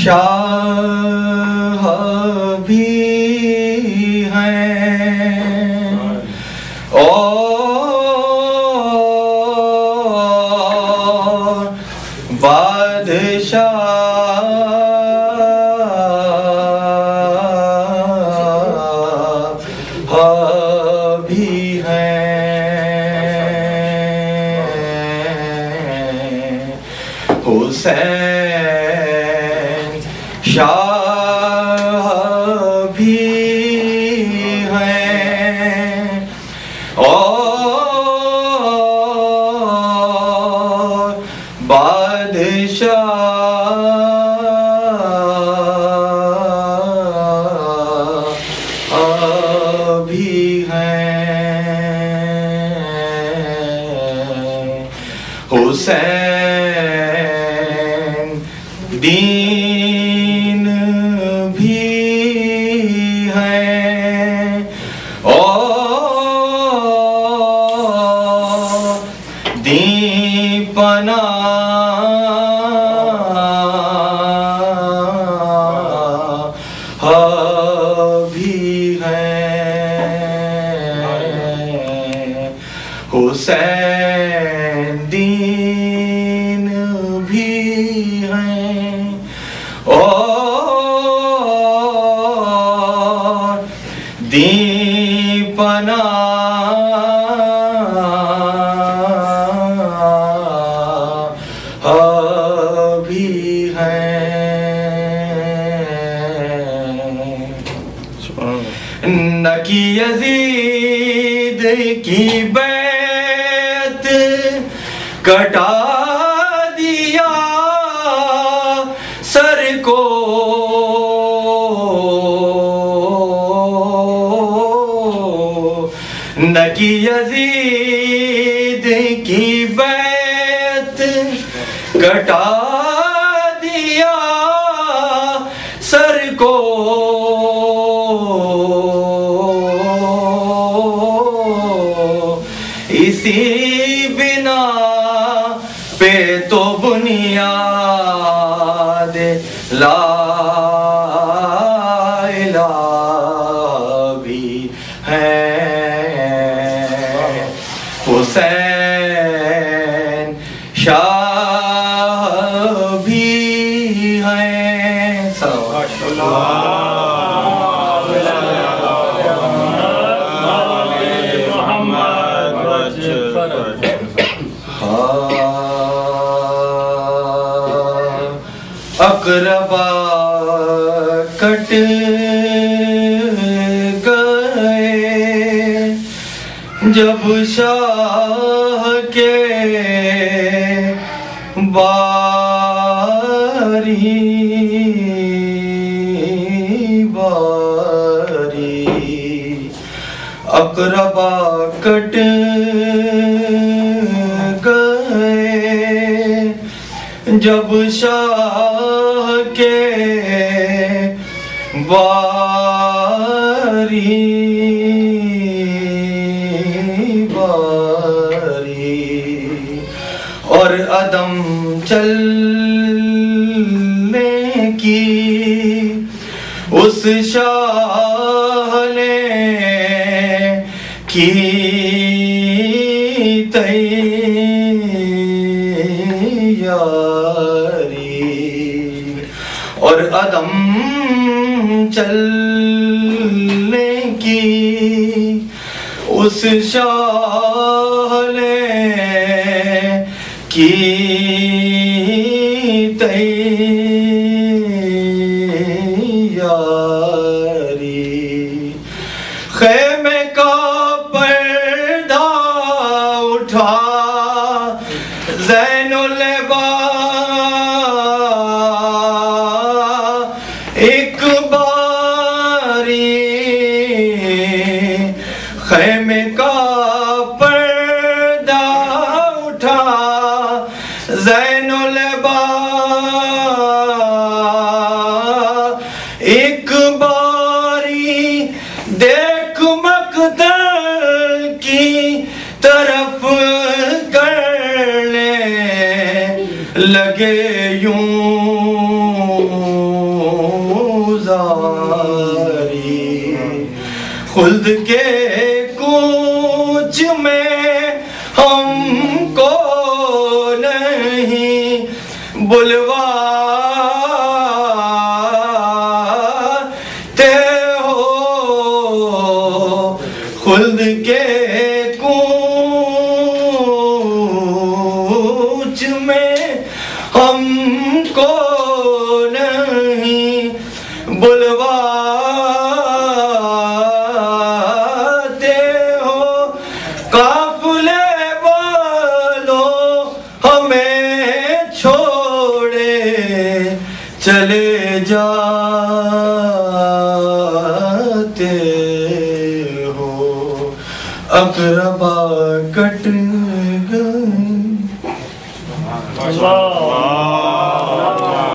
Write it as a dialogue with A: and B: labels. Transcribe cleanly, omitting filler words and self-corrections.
A: शाह भी हैं और बादशाह भी हैं। हुसैन शाह भी हैं और बादशाह भी हैं। हुसैन दीन भी हैं और दीपना भी हैं। हुसैन दीन भी हैं और दीपना भी हैं। न कि यजीद की बैत कटा दिया सर को, न कि यजीद की बैत कटा दिया सर को, इसी बिना पे तो बुनियाद ला इलाहा भी है। हुसैन शाह भी हैं। अकरबा कट गए जब शाह के बारी बारी, अकरबा कट गए जब शाह के बारी बारी, और अदम चलने की उस शाह ने की तैयारी, और अदम चलने की उस शाह ने की तैयारी। खेमे का पर्दा उठा ज़ैनुल एक बारी, खेमे का पर्दा उठा ज़ैनुल खुल्द के कूच में हमको नहीं बुलवाते हो, खुल्द के कूच में हमको नहीं बुलवाते हो। काफिले वालों हमें छोड़े चले जाते हो, अकरम